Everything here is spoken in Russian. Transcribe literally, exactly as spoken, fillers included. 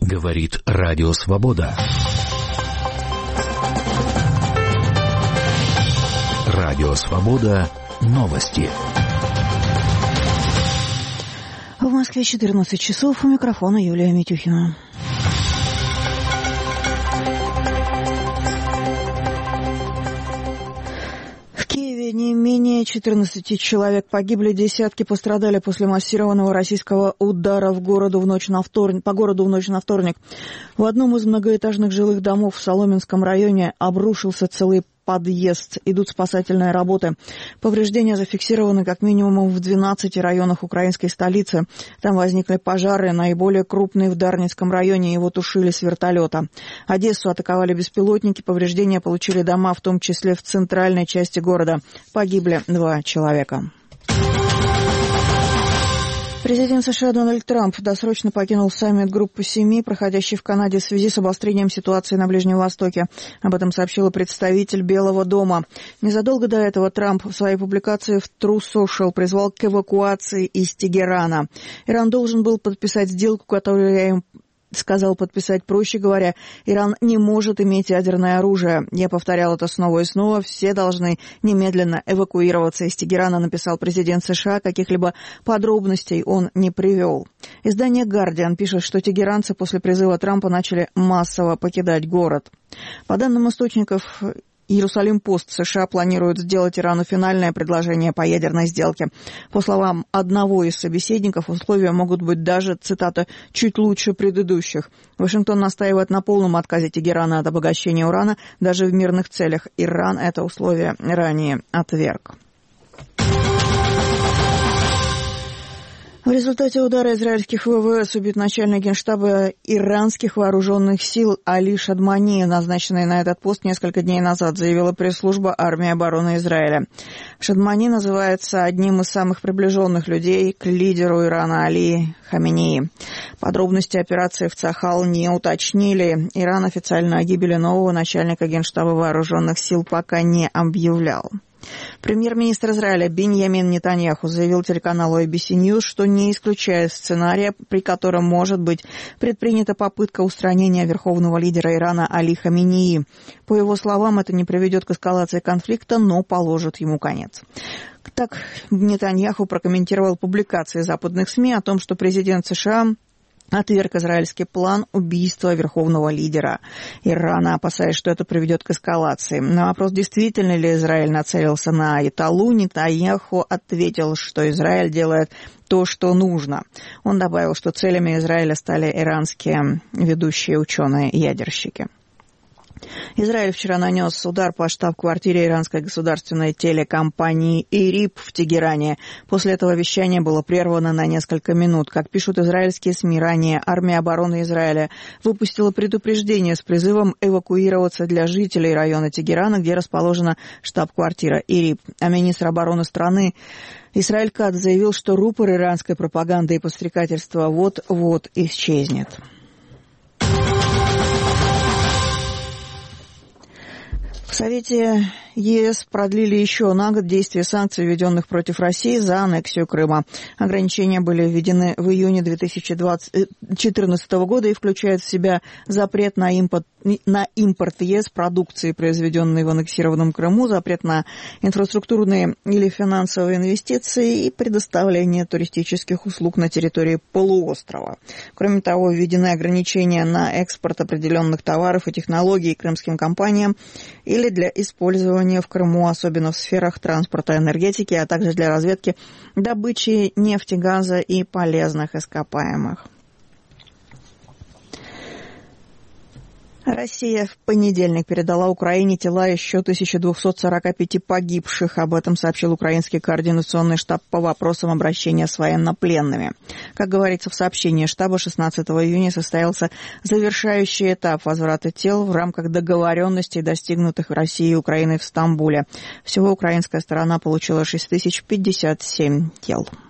Говорит Радио Свобода. Радио Свобода. Новости. В Москве четырнадцать часов. У микрофона Юлия Митюхина. В Киеве не менее четырнадцати человек погибли, десятки пострадали после массированного российского удара в городу в ночь на вторник, по городу в ночь на вторник. В одном из многоэтажных жилых домов в Соломенском районе обрушился целый подъезд. Идут спасательные работы. Повреждения зафиксированы как минимум в двенадцати районах украинской столицы. Там возникли пожары, наиболее крупные в Дарницком районе, его тушили с вертолета. Одессу атаковали беспилотники, повреждения получили дома, в том числе в центральной части города. Погибли два человека. Президент США Дональд Трамп досрочно покинул саммит Группы семи, проходящий в Канаде в связи с обострением ситуации на Ближнем Востоке. Об этом сообщила представитель Белого дома. Незадолго до этого Трамп в своей публикации в True Social призвал к эвакуации из Тегерана. Иран должен был подписать сделку, которую я им сказал подписать. Проще говоря, Иран не может иметь ядерное оружие. Я повторял это снова и снова. Все должны немедленно эвакуироваться из Тегерана, написал президент США. Каких-либо подробностей он не привел. Издание «Гардиан» пишет, что тегеранцы после призыва Трампа начали массово покидать город. По данным источников, Иерусалим-Пост, США планируют сделать Ирану финальное предложение по ядерной сделке. По словам одного из собеседников, условия могут быть даже, цитата, «чуть лучше предыдущих». Вашингтон настаивает на полном отказе Тегерана от обогащения урана даже в мирных целях. Иран это условие ранее отверг. В результате удара израильских ВВС убит начальник генштаба иранских вооруженных сил Али Шадмани, назначенный на этот пост несколько дней назад, заявила пресс-служба армии обороны Израиля. Шадмани называется одним из самых приближенных людей к лидеру Ирана Али Хаменеи. Подробности операции в Цахал не уточнили. Иран официально о гибели нового начальника генштаба вооруженных сил пока не объявлял. Премьер-министр Израиля Биньямин Нетаньяху заявил телеканалу эй би си News, что не исключает сценария, при котором может быть предпринята попытка устранения верховного лидера Ирана Али Хаменеи. По его словам, это не приведет к эскалации конфликта, но положит ему конец. Так Нетаньяху прокомментировал публикации западных СМИ о том, что президент США отверг израильский план убийства верховного лидера Ирана, опасаясь, что это приведет к эскалации. На вопрос, действительно ли Израиль нацелился на Аятоллу, Нетаньяху ответил, что Израиль делает то, что нужно. Он добавил, что целями Израиля стали иранские ведущие ученые-ядерщики. Израиль вчера нанес удар по штаб-квартире иранской государственной телекомпании «Ирип» в Тегеране. После этого вещание было прервано на несколько минут. Как пишут израильские СМИ, ранее армия обороны Израиля выпустила предупреждение с призывом эвакуироваться для жителей района Тегерана, где расположена штаб-квартира «Ирип». А министр обороны страны Исраэль Кац заявил, что рупор иранской пропаганды и подстрекательства вот-вот исчезнет. В Совете ЕС продлили еще на год действие санкций, введенных против России за аннексию Крыма. Ограничения были введены в июне две тысячи четырнадцатого года и включают в себя запрет на импорт, на импорт в ЕС продукции, произведенной в аннексированном Крыму, запрет на инфраструктурные или финансовые инвестиции и предоставление туристических услуг на территории полуострова. Кроме того, введены ограничения на экспорт определенных товаров и технологий крымским компаниям или для использования в Крыму, особенно в сферах транспорта и энергетики, а также для разведки добычи нефти, газа и полезных ископаемых. Россия в понедельник передала Украине тела еще тысячи двухсот сорока пяти погибших. Об этом сообщил украинский координационный штаб по вопросам обращения с военнопленными. Как говорится в сообщении штаба, шестнадцатого июня состоялся завершающий этап возврата тел в рамках договоренностей, достигнутых Россией и Украиной в Стамбуле. Всего украинская сторона получила шесть тысяч пятьдесят семь тел.